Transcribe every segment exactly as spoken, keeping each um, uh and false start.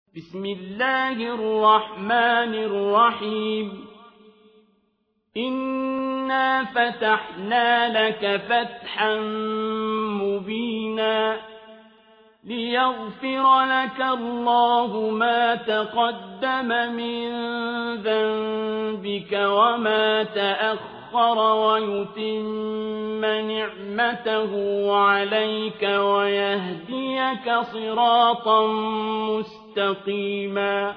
بسم الله الرحمن الرحيم إنا فتحنا لك فتحا مبينا ليغفر لك الله ما تقدم من ذنبك وما تأخر ويتم نعمته عليك ويهديك صراطا مستقيما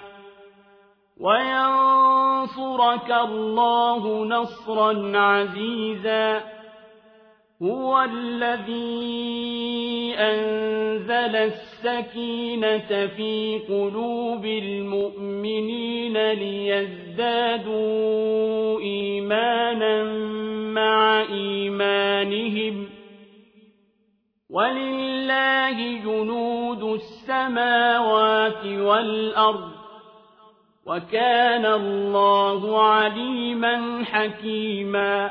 وينصرك الله نصرا عزيزا هو الذي أنزل السكينة في قلوب المؤمنين ليزدادوا إيمانا مع إيمانهم ولله جنود السماوات والأرض وكان الله عليما حكيما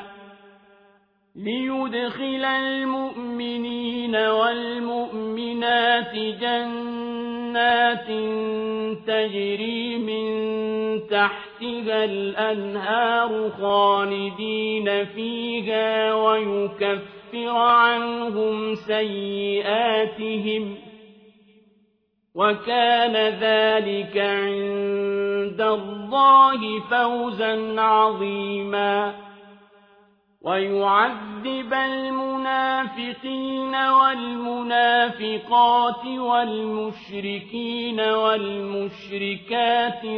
ليدخل المؤمنين والمؤمنات جنات تجري من تحتها الأنهار خالدين فيها ويكفر عنهم سيئاتهم وكان ذلك عند الله فوزا عظيما ويعذب المنافقين والمنافقات والمشركين والمشركات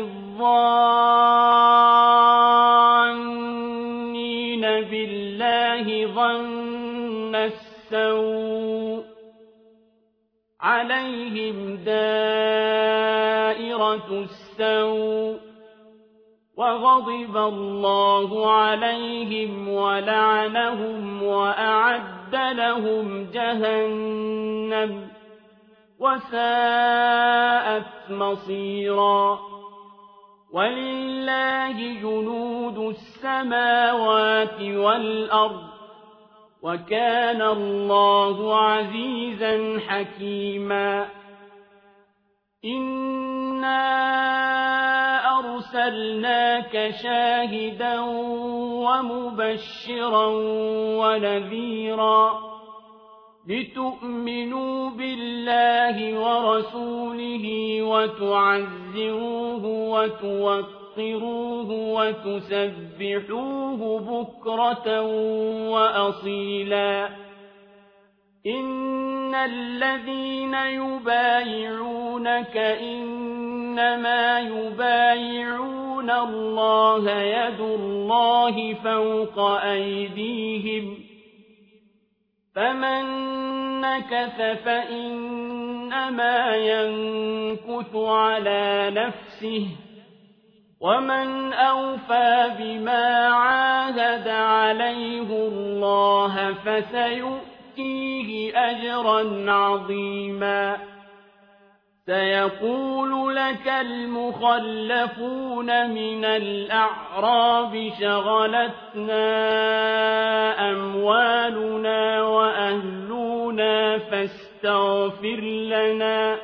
الظانين بالله ظن السوء عليهم دائرة السوء وغضب الله عليهم ولعنهم وأعد لهم جهنم وساءت مصيرا ولله جنود السماوات والأرض وكان الله عزيزا حكيما إنا أرسلناك شاهدا ومبشرا ونذيرا لتؤمنوا بالله ورسوله وتعزروه وتوقروه وتسبحوه بكرة وأصيلا إن الذين يبايعونك إنما يبايعون الله يد الله فوق أيديهم فمن نكث فإنما ينكث على نفسه ومن أوفى بما عاهد عليه الله فسيؤتيه أجرا عظيما سيقول لك المخلفون من الأعراب شغلتنا أموالنا وأهلنا فاستغفر لنا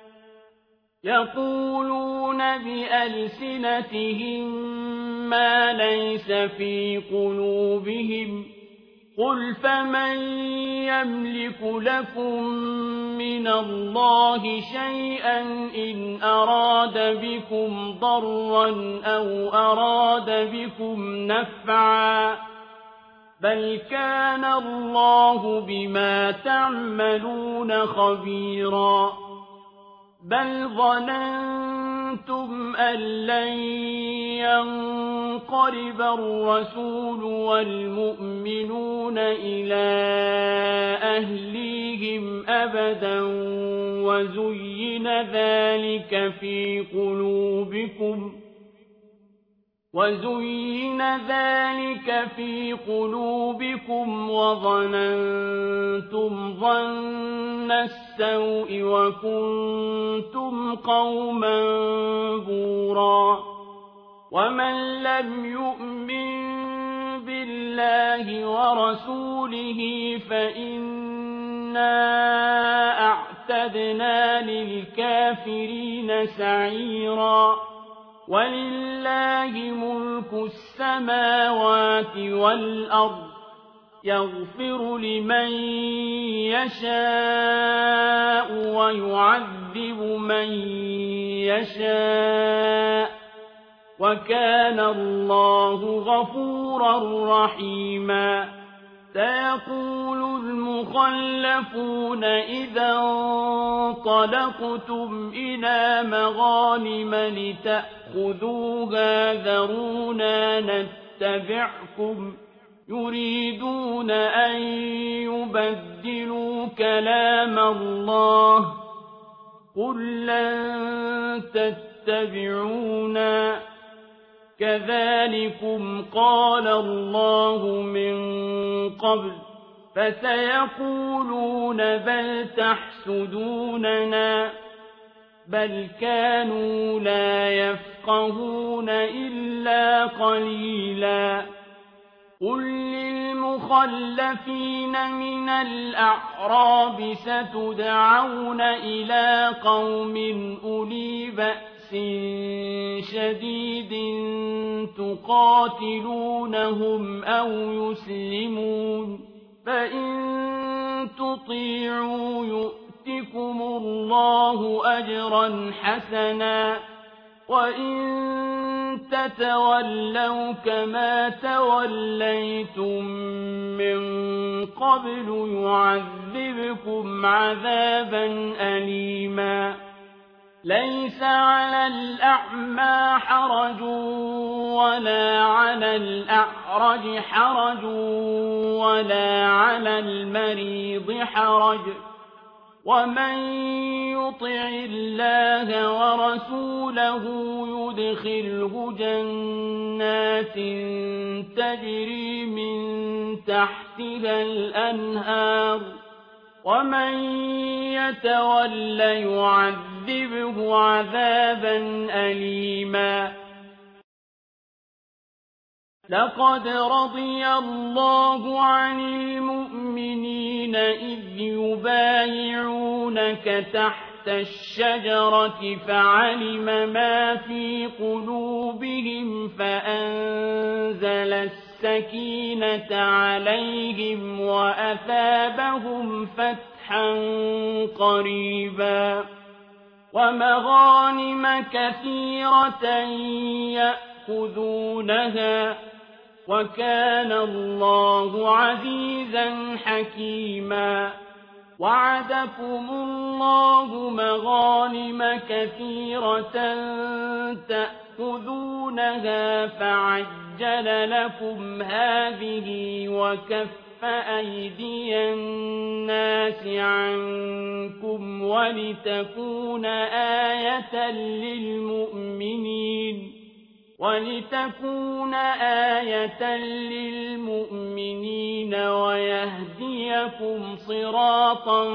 يقولون بألسنتهم ما ليس في قلوبهم قل فمن يملك لكم من الله شيئا إن أراد بكم ضرا أو أراد بكم نفعا بل كان الله بما تعملون خبيرا بل ظننتم أن لن ينقلب الرسول والمؤمنون إلى أهليهم أبدا وزين ذلك في قلوبكم وزين ذلك في قلوبكم وظننتم ظن السوء وكنتم قوما بورا ومن لم يؤمن بالله ورسوله فإنا أعتقد وَأَعْتَدْنَا لِلْكَافِرِينَ سَعِيرًا وَلِلَّهِ مُلْكُ السَّمَاوَاتِ وَالْأَرْضِ يَغْفِرُ لِمَن يَشَاءُ وَيُعَذِّبُ مَن يَشَاءُ وَكَانَ اللَّهُ غَفُورًا رَّحِيمًا سيقول المخلفون إذا انطلقتم إلى مغانم لتأخذوها ذرونا نتبعكم يريدون أن يبدلوا كلام الله قل لن تتبعونا كذلكم قال الله من قبل فسيقولون بل تحسدوننا بل كانوا لا يفقهون إلا قليلا قل للمخلفين من الأعراب ستدعون إلى قوم أولي بأس شديد تقاتلونهم أو يسلمون فإن تطيعوا يؤتكم الله أجرا حسنا وإن تتولوا كما توليتم من قبل يعذبكم عذابا أليما ليس على الأعمى حرج ولا على الأعرج حرج ولا على المريض حرج ومن يطع الله ورسوله يدخله جنات تجري من تحتها الأنهار ومن يتول يعذبه عذابا أليما لقد رضي الله عن المؤمنين إذ يبايعونك تحت الشجرة فعلم ما في قلوبهم فأنزل السكينة عليهم وأثابهم فتحا قريبا ومغانم كثيرة يأخذونها وكان الله عزيزا حكيما وعدكم الله مغانم كثيرة تأخذونها فعجل لكم هذه وكف أيدي الناس عنكم ولتكون آية للمؤمنين ولتكون آية للمؤمنين ويهديكم صراطا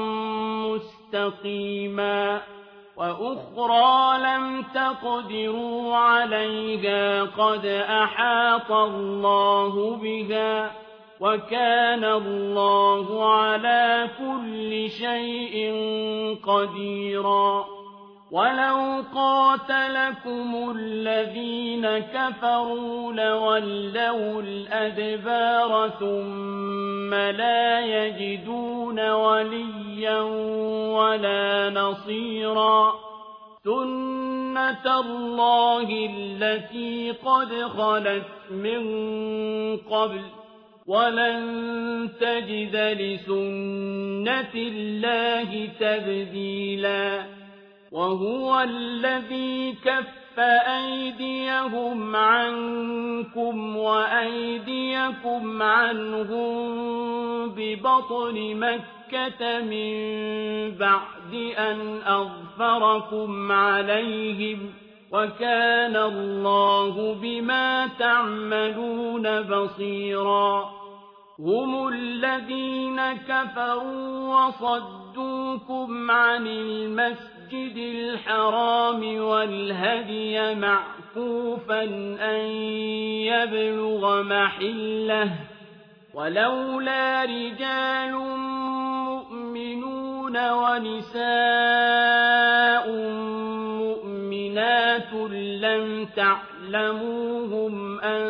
مستقيما وأخرى لم تقدروا عليها قد أحاط الله بها وكان الله على كل شيء قديرا ولو قاتلكم الذين كفروا لولوا الأدبار ثم لا يجدون وليا ولا نصيرا سنة الله التي قد خلت من قبل ولن تجد لسنة الله تبديلا وهو الذي كف أيديهم عنكم وأيديكم عنهم ببطن مكة من بعد أن أظفركم عليهم وكان الله بما تعملون بصيرا هم الذين كفروا وصدوكم عن المسجد المسجد الحرام والهدي معكوفا أن يبلغ محله ولولا رجال مؤمنون ونساء مؤمنات لم تعلموهم أن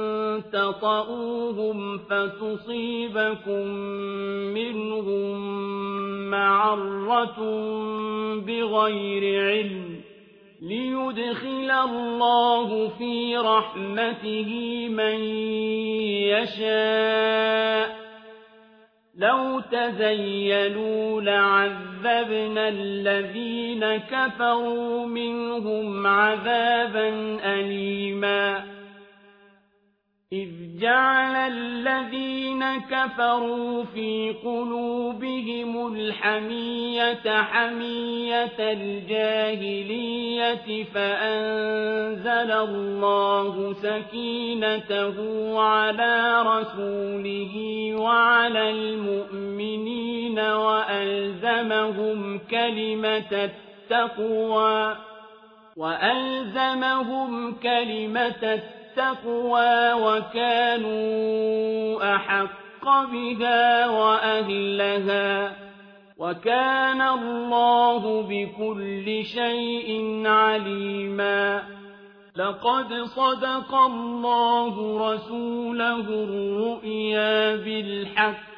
تطؤوهم فتصيبكم منهم معرة بغير علم ليدخل الله في رحمته من يشاء لو تزيلوا لعذبنا الذين كفروا منهم عذابا أليما إذ جعل الذين كفروا في قلوبهم الحمية حمية الجاهلية فأنزل الله سكينته على رسوله وعلى المؤمنين وألزمهم كلمة التقوى وألزمهم كلمة التقوى التقوى وكانوا أحق بها وأهلها وكان الله بكل شيء عليما لقد صدق الله رسوله الرؤيا بالحق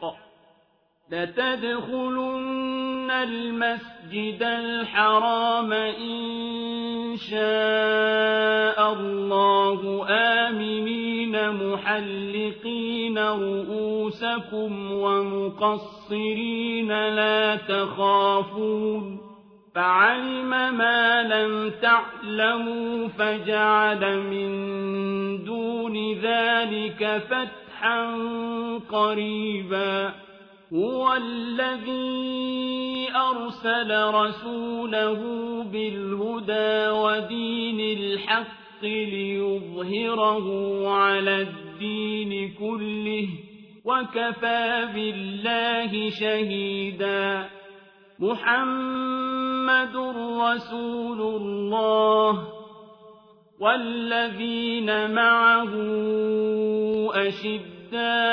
لتدخلن المسجد الحرام إن شاء الله آمنين محلقين رؤوسكم ومقصرين لا تخافون فعلم ما لم تعلموا فجعل من دون ذلك فتحا قريبا هو الذي أرسل رسوله بالهدى ودين الحق ليظهره على الدين كله وكفى بالله شهيدا محمد رسول الله والذين معه أشد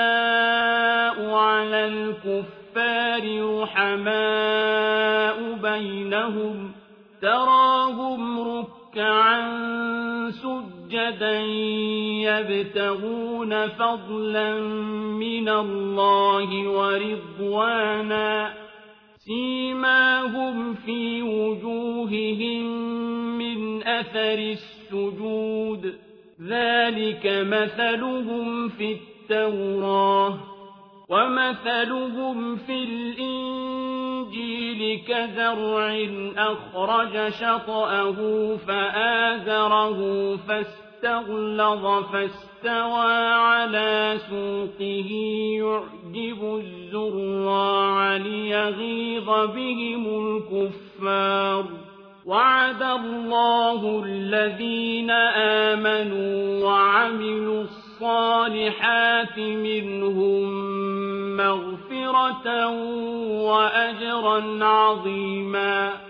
على الكفار رحماء بينهم تراهم ركعا سجدا يبتغون فضلا من الله ورضوانا سيماهم في وجوههم من أثر السجود ذلك مثلهم في التوراة ومثلهم في الإنجيل كزرع أخرج شطأه فآزره فاستغلظ فاستوى على سوقه يعجب الزراع ليغيظ بهم الكفار وعد الله الذين آمنوا وعملوا الصالحات منهم مغفرة وأجرا عظيما